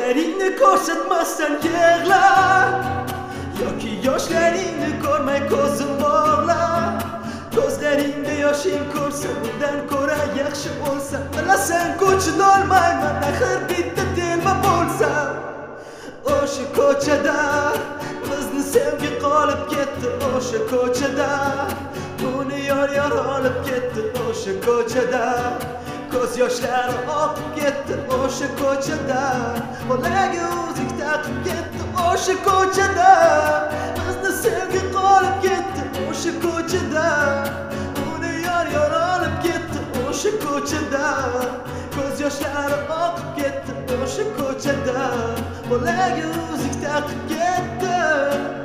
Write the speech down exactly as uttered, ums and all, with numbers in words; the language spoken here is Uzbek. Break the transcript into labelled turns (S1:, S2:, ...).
S1: Yoshlaringni ko'rsatmasdan yig'la, yoki yoshlaringni ko'rmay ko'zim bog'la. Ko'zlaringda yoshing ko'rsa, bundan ko'ra yaxshi bo'lsa. Bilasan, ko'chinolmayman, axir bitta telba bo'lsa. O'sha ko'chada bizni sevgi qolib ketdi, o'sha ko'chada uni yor yor olib ketdi, o'sha ko'chada ko'z yoshlari oqib ketdi, o'sha ko'chada bolaga o'zik taqib ketdi, o'sha ko'chada bizni sevgi qolib ketdi, o'sha ko'chada uni yor yor olib ketdi, o'sha ko'chada ko'z yoshlari oqib ketdi, o'sha ko'chada bolaga o'zik taqib ketdi.